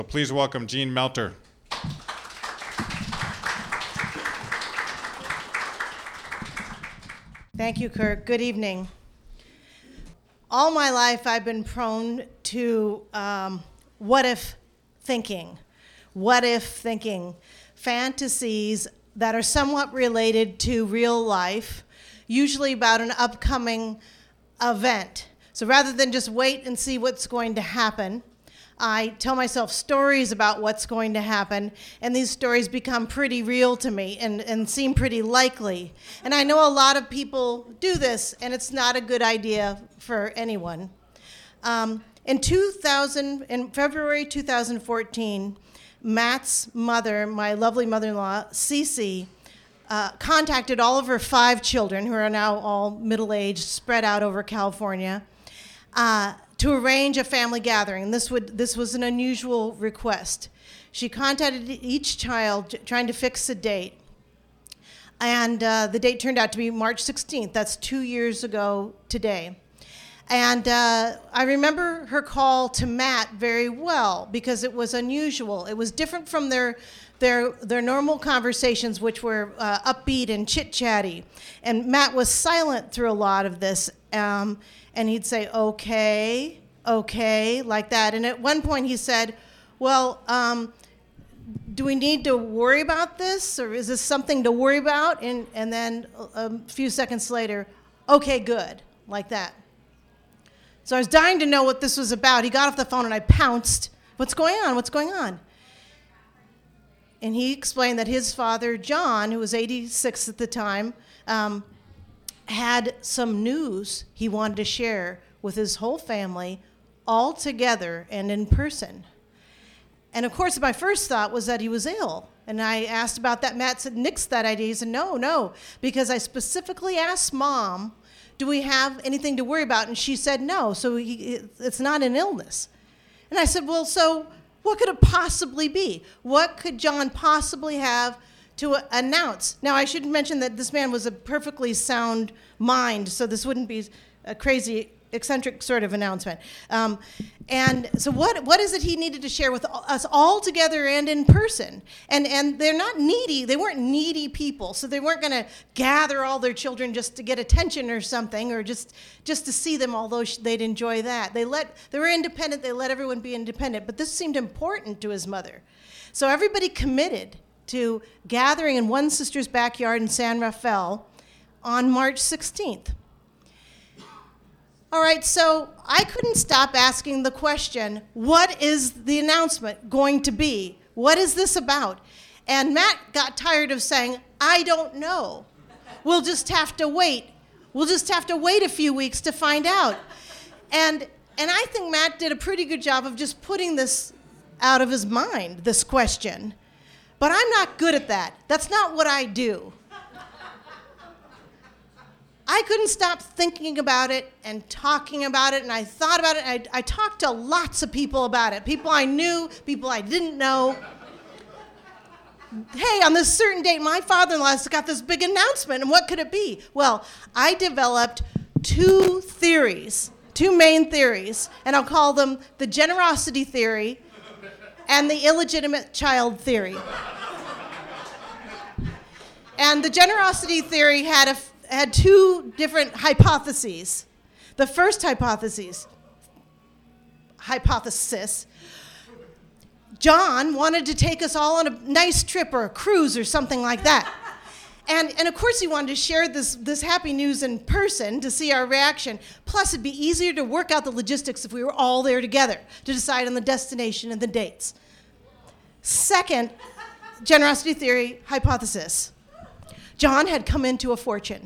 Please welcome Jean Melter. Thank you, Kirk. Good evening. All my life, I've been prone to what-if thinking. What-if thinking. Fantasies that are somewhat related to real life, usually about an upcoming event. So rather than just wait and see what's going to happen, I tell myself stories about what's going to happen, and these stories become pretty real to me and seem pretty likely. And I know a lot of people do this, and it's not a good idea for anyone. In February 2014, Matt's mother, my lovely mother-in-law, Cece, contacted all of her 5 children, who are now all middle-aged, spread out over California, to arrange a family gathering. This was an unusual request. She contacted each child trying to fix a date. And the date turned out to be March 16th. That's 2 years ago today. And I remember her call to Matt very well because it was unusual. It was different from their normal conversations, which were upbeat and chit-chatty. And Matt was silent through a lot of this. And he'd say, okay, like that. And at one point he said, well, do we need to worry about this? Or is this something to worry about? And then a few seconds later, okay, good, like that. So I was dying to know what this was about. He got off the phone and I pounced. What's going on? And he explained that his father, John, who was 86 at the time, had some news he wanted to share with his whole family, all together and in person. And of course, my first thought was that he was ill. And I asked about that. Matt said, nix that idea. He said, no, because I specifically asked Mom, do we have anything to worry about? And she said no, so it's not an illness. And I said, well, so what could it possibly be? What could John possibly have to announce? Now, I should mention that this man was a perfectly sound mind, so this wouldn't be a crazy, eccentric sort of announcement. And so what is it he needed to share with us all together and in person? And they're not needy. They weren't needy people, so they weren't going to gather all their children just to get attention or something, or just to see them, although they'd enjoy that. They were independent. They let everyone be independent, but this seemed important to his mother. So everybody committed to gathering in one sister's backyard in San Rafael on March 16th. All right, so I couldn't stop asking the question, what is the announcement going to be? What is this about? And Matt got tired of saying, I don't know. We'll just have to wait. We'll just have to wait a few weeks to find out. And I think Matt did a pretty good job of just putting this out of his mind, this question. But I'm not good at that. That's not what I do. I couldn't stop thinking about it and talking about it, and I thought about it. I talked to lots of people about it, people I knew, people I didn't know. Hey, on this certain date, my father-in-law's got this big announcement, and what could it be? Well, I developed 2 main theories, and I'll call them the generosity theory and the illegitimate child theory. And the generosity theory had 2 different hypotheses. The first hypothesis, John wanted to take us all on a nice trip or a cruise or something like that. And of course he wanted to share this happy news in person to see our reaction. Plus it'd be easier to work out the logistics if we were all there together to decide on the destination and the dates. Second, generosity theory hypothesis. John had come into a fortune.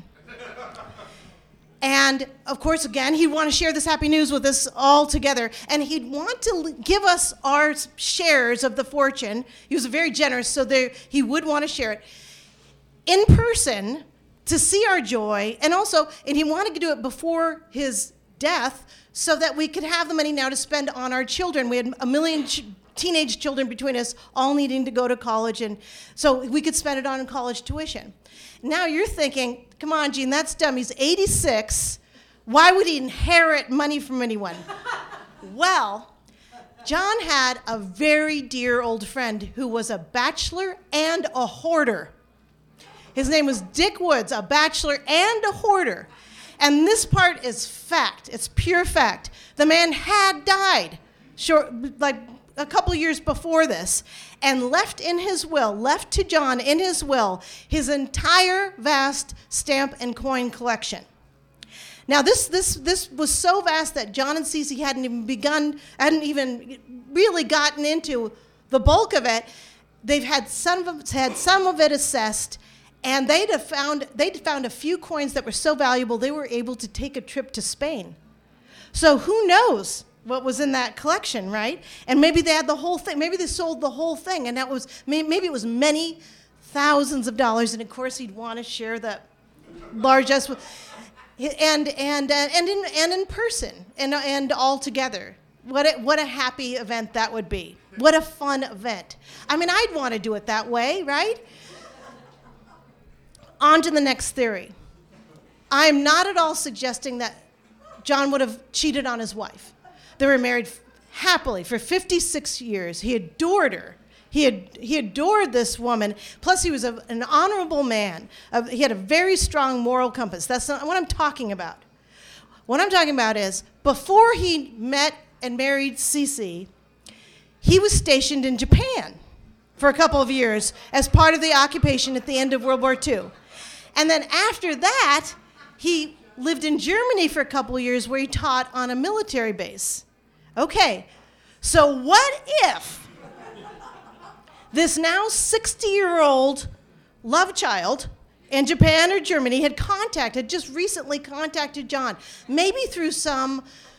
And, of course, again, he'd want to share this happy news with us all together. And he'd want to give us our shares of the fortune. He was very generous, so he would want to share it in person to see our joy. And he wanted to do it before his death so that we could have the money now to spend on our children. We had a million teenage children between us, all needing to go to college. And so we could spend it on college tuition. Now you're thinking, come on, Jean, that's dumb. He's 86. Why would he inherit money from anyone? Well, John had a very dear old friend who was a bachelor and a hoarder. His name was Dick Woods, a bachelor and a hoarder. And this part is fact. It's pure fact. The man had died like a couple years before this and left to John in his will, his entire vast stamp and coin collection. Now, this was so vast that John and Cece hadn't even really gotten into the bulk of it. They've had some of it assessed, and they'd found a few coins that were so valuable they were able to take a trip to Spain. So who knows what was in that collection, right? And maybe they had the whole thing. Maybe they sold the whole thing, and maybe it was many thousands of dollars. And of course, he'd want to share that largesse and in person and all together. What a happy event that would be. What a fun event. I mean, I'd want to do it that way, right? On to the next theory. I am not at all suggesting that John would have cheated on his wife. They were married happily for 56 years. He adored her. He adored this woman. Plus, he was an honorable man. He had a very strong moral compass. That's not what I'm talking about. What I'm talking about is before he met and married Cece, he was stationed in Japan for a couple of years as part of the occupation at the end of World War II. And then after that, he lived in Germany for a couple of years where he taught on a military base. Okay, so what if this now 60-year-old love child in Japan or Germany had just recently contacted John, maybe through some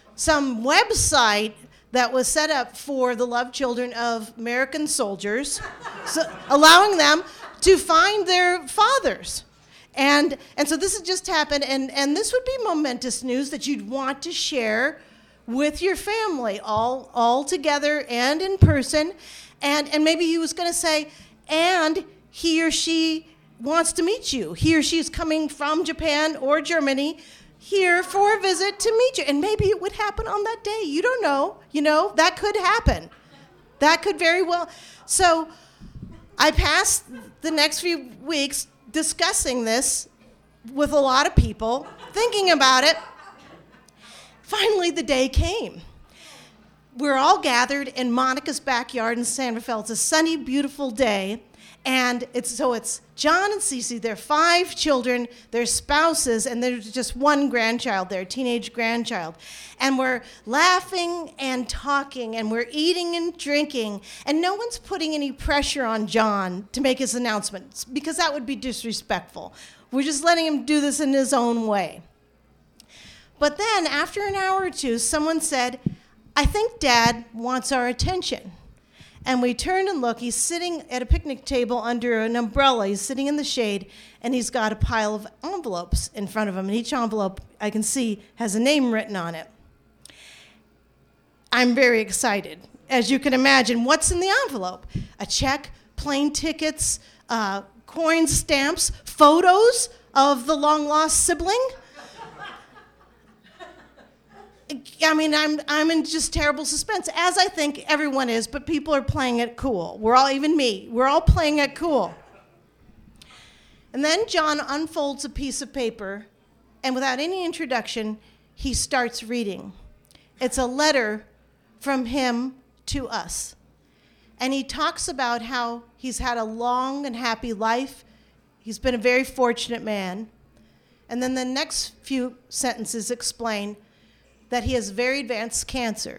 website that was set up for the love children of American soldiers, so allowing them to find their fathers. And so this has just happened, and this would be momentous news that you'd want to share with your family, all together and in person. And maybe he was going to say, and he or she wants to meet you. He or she is coming from Japan or Germany here for a visit to meet you. And maybe it would happen on that day. You don't know. That could happen. That could very well. So I passed the next few weeks discussing this with a lot of people, thinking about it. Finally, the day came. We're all gathered in Monica's backyard in San Rafael. It's a sunny, beautiful day, and it's John and Cece, their 5 children, their spouses, and there's just one grandchild, their teenage grandchild. And we're laughing and talking, and we're eating and drinking, and no one's putting any pressure on John to make his announcements, because that would be disrespectful. We're just letting him do this in his own way. But then, after an hour or two, someone said, I think Dad wants our attention. And we turned and look. He's sitting at a picnic table under an umbrella. He's sitting in the shade, and he's got a pile of envelopes in front of him. And each envelope, I can see, has a name written on it. I'm very excited. As you can imagine, what's in the envelope? A check, plane tickets, coins, stamps, photos of the long-lost sibling. I mean, I'm in just terrible suspense, as I think everyone is, but people are playing it cool. Even me, we're all playing it cool. And then John unfolds a piece of paper, and without any introduction, he starts reading. It's a letter from him to us. And he talks about how he's had a long and happy life. He's been a very fortunate man. And then the next few sentences explain that he has very advanced cancer.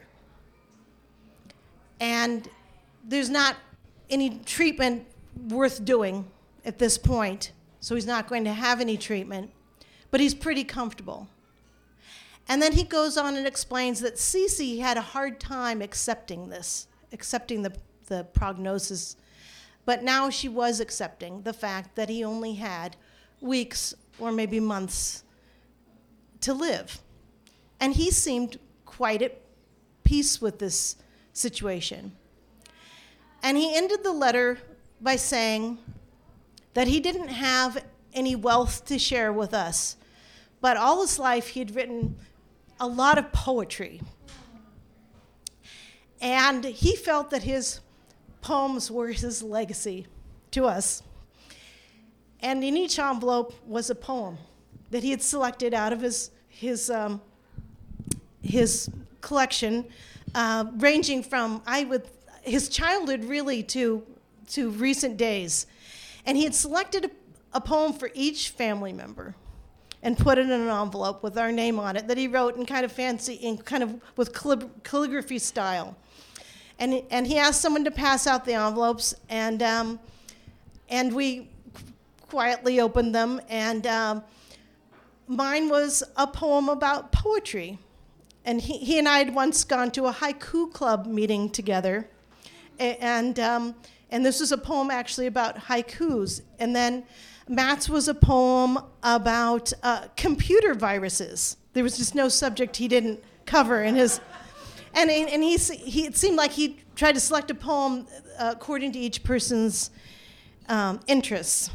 And there's not any treatment worth doing at this point, so he's not going to have any treatment, but he's pretty comfortable. And then he goes on and explains that Cece had a hard time accepting the prognosis, but now she was accepting the fact that he only had weeks or maybe months to live. And he seemed quite at peace with this situation. And he ended the letter by saying that he didn't have any wealth to share with us, but all his life he had written a lot of poetry. And he felt that his poems were his legacy to us. And in each envelope was a poem that he had selected out of his collection, ranging from his childhood really to recent days. And he had selected a poem for each family member and put it in an envelope with our name on it that he wrote in kind of fancy ink, kind of with calligraphy style. And he asked someone to pass out the envelopes, and we quietly opened them, and mine was a poem about poetry. And he and I had once gone to a haiku club meeting together, and this was a poem actually about haikus. And then Matt's was a poem about computer viruses. There was just no subject he didn't cover in his. And it seemed like he tried to select a poem according to each person's interests.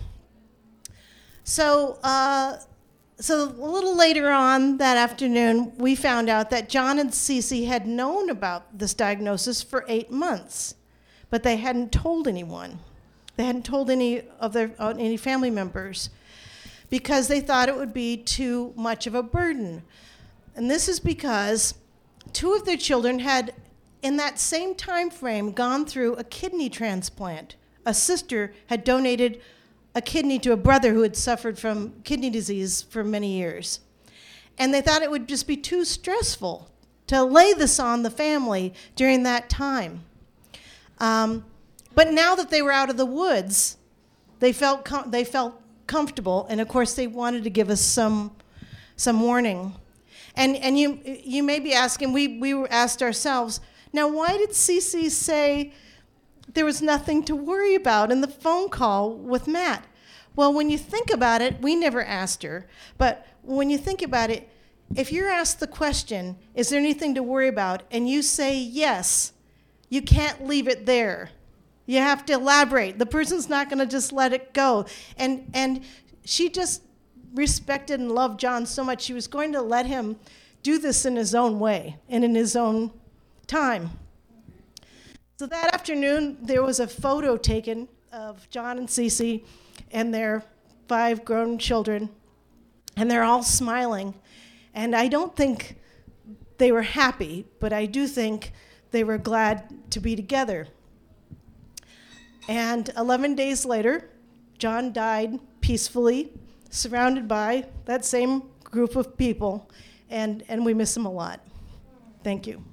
So a little later on that afternoon, we found out that John and Cece had known about this diagnosis for 8 months, but they hadn't told anyone. They hadn't told any of any family members because they thought it would be too much of a burden. And this is because 2 of their children had, in that same time frame, gone through a kidney transplant. A sister had donated a kidney to a brother who had suffered from kidney disease for many years. And they thought it would just be too stressful to lay this on the family during that time. But now that they were out of the woods, they felt comfortable, and of course they wanted to give us some warning. And you may be asking, we were asked ourselves, now why did Cece say there was nothing to worry about in the phone call with Matt? Well, when you think about it, we never asked her, but when you think about it, if you're asked the question, is there anything to worry about, and you say yes, you can't leave it there. You have to elaborate. The person's not going to just let it go. And she just respected and loved John so much, she was going to let him do this in his own way and in his own time. So that afternoon, there was a photo taken of John and Cece and their 5 grown children, and they're all smiling. And I don't think they were happy, but I do think they were glad to be together. And 11 days later, John died peacefully, surrounded by that same group of people, and we miss him a lot. Thank you.